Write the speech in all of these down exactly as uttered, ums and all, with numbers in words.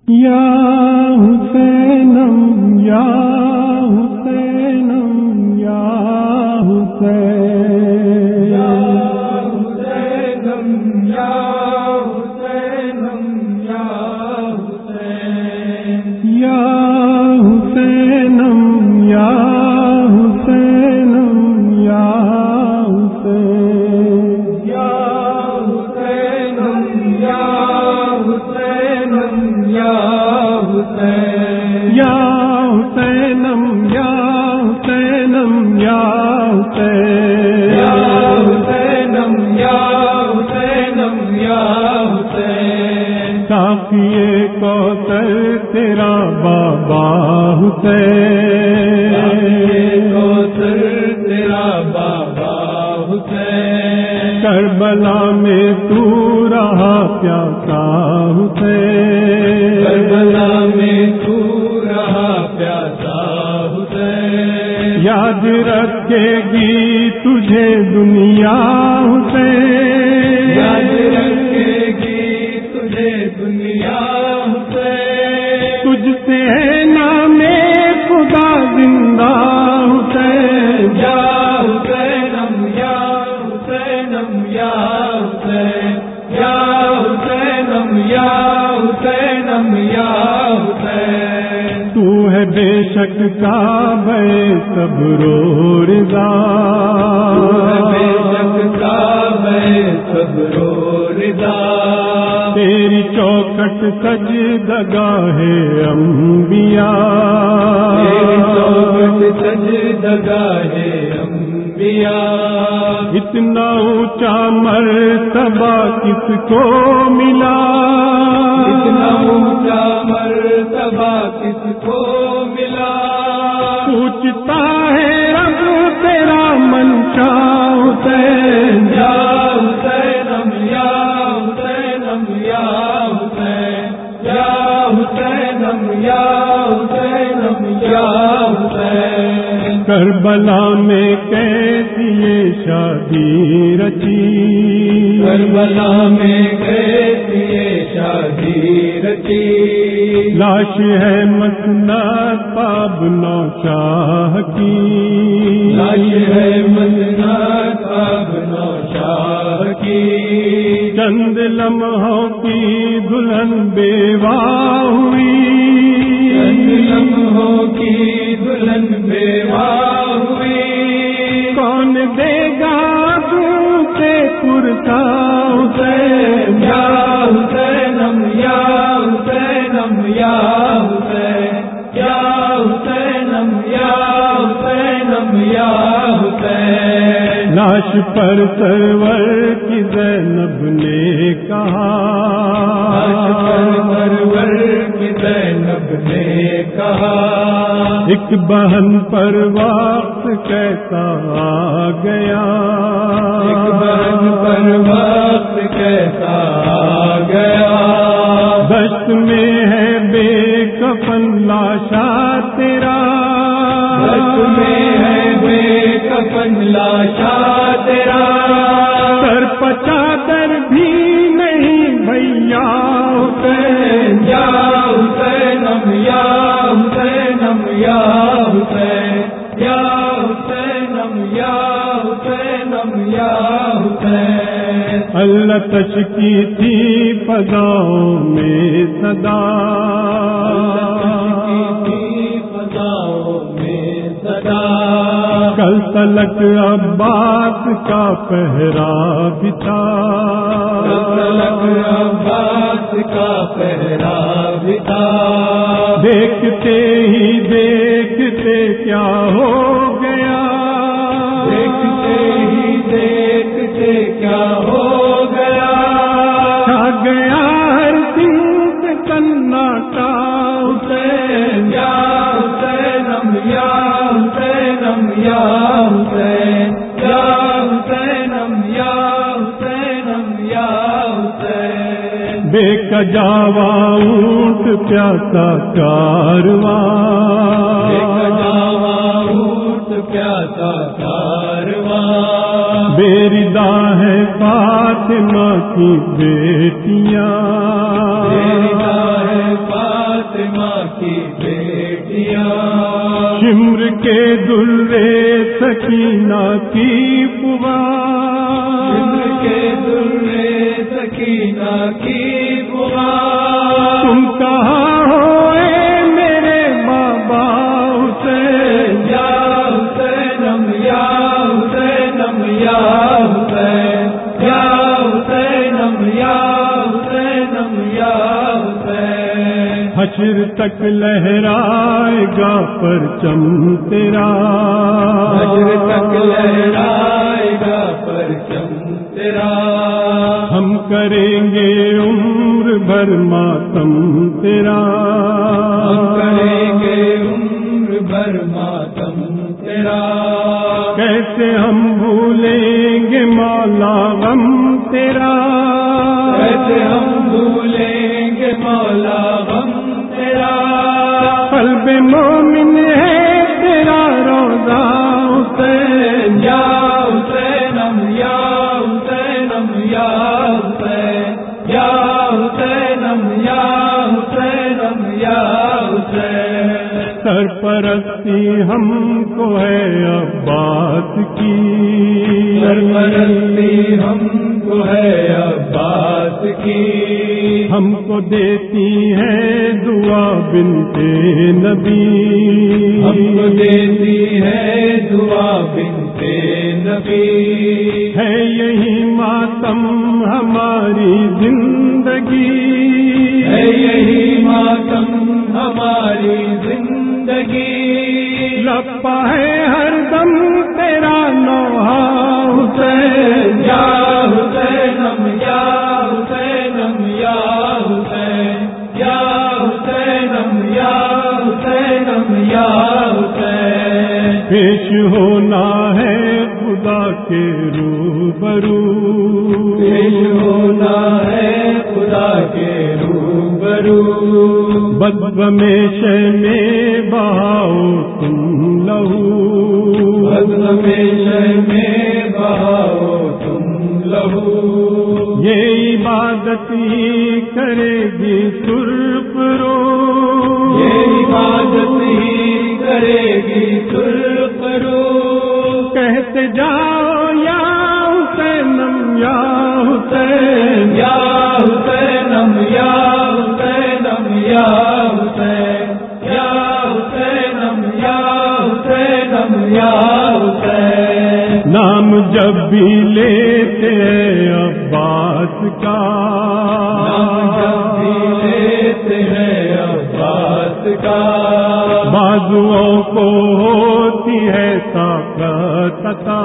یا حسینم یا حسینم یا حسین یا حسینم یا حسینم یا حسین یا حسینم یا حسینم یا حسین یا حسینم یا حسینم یا حسین یا حسینم یا حسینم یا حسین یا حسینم یا حسینم یا حسین کافیے کوثر تیرا بابا حسین کوثر تیرا بابا حسین کربلا میں تو رہا پیاسا حسین کربلا میں تو رہا پیاسا حسین یاد رکھے گی تجھے دنیا حسین یاد رکھے گی تجھے دنیا حسین تجھ سے ہے نام خدا زندہ حسین یا حسینم یا حسینم یا حسین یا حسینم یا حسینم یا حسین تو ہے بے شک کعبہ صبر و رضا بے شک کعبہ صبر و رضا تیری چوکھٹ سجدگاہ انبیاء تیری چوکھٹ سجدگاہ انبیاء اتنا اونچا مرتبہ کس کو ملا اتنا اونچا مرتبہ کس کو ملا پوچھتا ہے رب تیرا منشا حسین یا حسینم یا حسینم یا حسین یا حسینم یا حسینم یا حسین کربلا میں کیسی یہ شادی رچی کربلا میں کیسی یہ شادی رچی لاش ہے مسند پاب نوشاہ کی لاش ہے مسند پاب نوشاہ کی چند لمحوں کی دلہن بیوہ ہوئی چند لمحوں کی دلہن بیوہ ہوئی کون دے گا سے پرتا حسین یا حسینم یا حسینم یا حسین یا حسینم یا حسینم یا حسین لاش پر سرور کی زینب نے کہا لاش پر سرور کی زینب نے کہا ایک بہن پر وقت کیسا آ گیا ایک بہن پر وقت کیسا آ گیا دشت میں ہے بے کفن لاشا تیرا دشت میں ہے بے کفن لاشا تیرا سر پچا در بھی نہیں بھیا حسین یا حسینم یا حسینم یا حسین یا حسینم یا حسینم یا حسین اللہ تشکی تھی فضاؤں میں صدا فضاؤں میں صدا کل تلک عباس کا پہرا بچا کل تلک عباس کا پہرا بچا دیکھتے ہی دیکھتے کیا ہو گیا دیکھتے ہی دیکھتے کیا ہو گیا چھا گیا ہر دن سے سناٹا حسین یا حسینم یا حسینم یا حسین یا حسینم یا حسینم یا حسین بے کجاوا اونٹ پیاسا کارواں بے کجاوا اونٹ پیاسا کارواں بیردا ہے فاطمہ کی بیٹیاں بیردا ہے کی بیٹیاں، شمر کے درے سکینہ کی پوا، شمر کے درے سکینہ کی پوا، تم کہاں ہو اے میرے بابا حسین، یا حسینم یا حسینم یا حسین، یا حسینم یا حسینم یا حسین، حشر تک لہرائے گا پرچم تیرا، حشر تک لہرائے گا پرچم تیرا، ہم کریں گے عمر بھر ماتم تیرا، ہم کریں گے عمر بھر ماتم تیرا، کیسے ہم بھولیں گے مولا غم تیرا، کیسے ہم بھولیں گے مولا غم تیرا، قلب مومن ہے تیرا روضہ حسین، یا حسینم یا حسینم یا حسین، یا حسینم یا حسینم یا حسین، سرپرستی ہم کو ہے عباس کی، سرپرستی ہم کو ہے عباس کی، ہم کو دیتی ہے دعا بنت نبی، ہم کو دیتی ہے دعا بنت نبی، ہے یہی ماتم ہماری زندگی، ہے یہی ماتم ہماری زندگی، لپا ہے ہر دم تیرا نوحہ حسین، یا حسینم یا حسینم یا حسین، یا حسینم یا حسینم یا حسین، پیش ہونا ہے خدا کے روبرو، پیش ہونا ہے خدا کے روبرو، بدغمیشے میں بہاؤ تم لہو، بدغمیشے میں بہاؤ تم لہو، یہ عبادت ہی کرے گی سرخ رو، یہ عبادت ہی کرے گی سرخ رو، کہتے جاؤ یا حسینم یا حسین، یا حسینم یا حسینم یا حسین، یا حسینم یا حسینم یا حسین، نام جب بھی لیتے ہیں عباس کا، نام جب بھی لیتے ہیں عباس کا، بازوؤں کو ہوتی ہے طاقت عطا،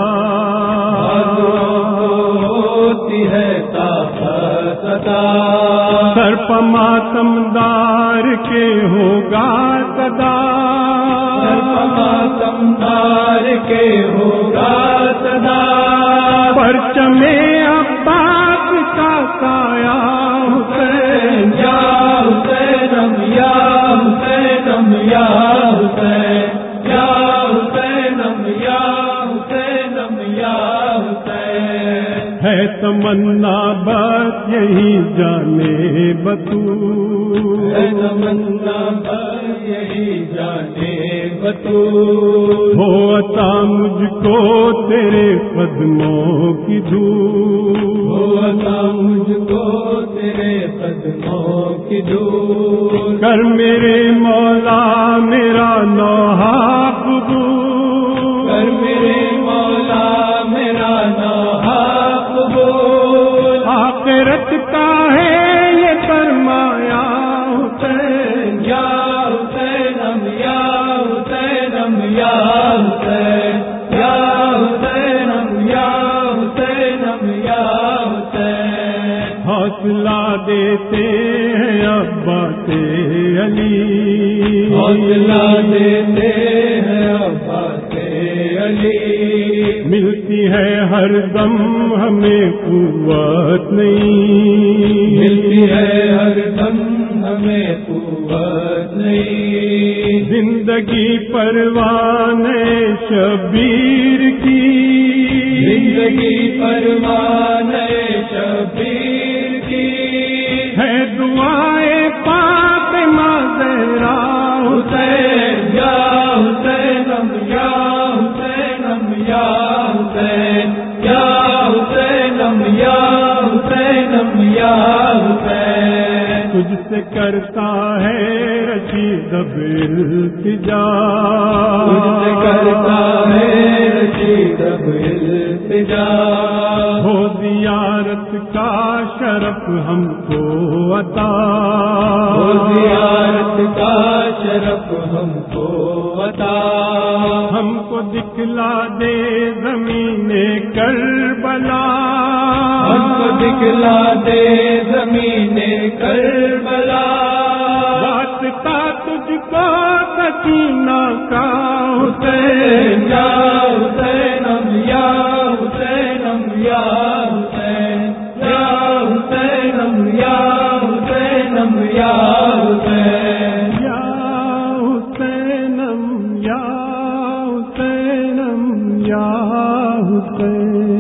بازوؤں کو ہوتی ہے طاقت عطا، سر پہ ماتم دار کے ہوگا صدا، سر پہ ماتم دار کے ہوگا صدا، پرچم عباس کا سایہ حسین، یا حسینم یا حسینم یا حسین، یا حسینم یا حسینم یا حسین، ہے تمنا بس یہی جانے بطول، ہے تمنا بس یہی جانے بطول، ہو عطا مجھ کو تیرے قدموں کی دھول، ہو عطا مجھ کو تیرے قدموں کی دھول، کر میرے مولا میرا نوحہ قبول، کر میرے مولا میرا نوحہ قبول، آخرت کا ہے یہ فرمایا حسین، یا حسینم یا حسینم یا حسین، یا حسینم یا حسینم یا حسین، حوصلہ دیتے ہیں عباس علی، حوصلہ دیتے ہیں عباس علی، ملتی ہے ہر دم ہمیں قوت نہیں، ملتی ہے ہر دم ہمیں قوت نہیں، زندگی پروان شبیر کی، زندگی پروان شبیر کی، ہے دعائیں فاطمہ زہرا حسین یا حسینم یا حسینم یا حسین یا حسینم یا حسینم یا حسین تجھ سے کرتا ہے رشید اب التجا تجھ سے کرتا ہے رشید اب التجا ہو زیارت کا شرف ہم کو عطا ہو زیارت کا شرف ہم کو عطا ہم کو دکھلا دے زمین کربلا ہم کو دکھلا دے زمین کربلا واسطہ تجھ کو سکینہ کا حسین یا حسینم یا حسینم یا حسین یا حسینم یا حسینم یا حسین یا حسینم یا حسینم یا حسین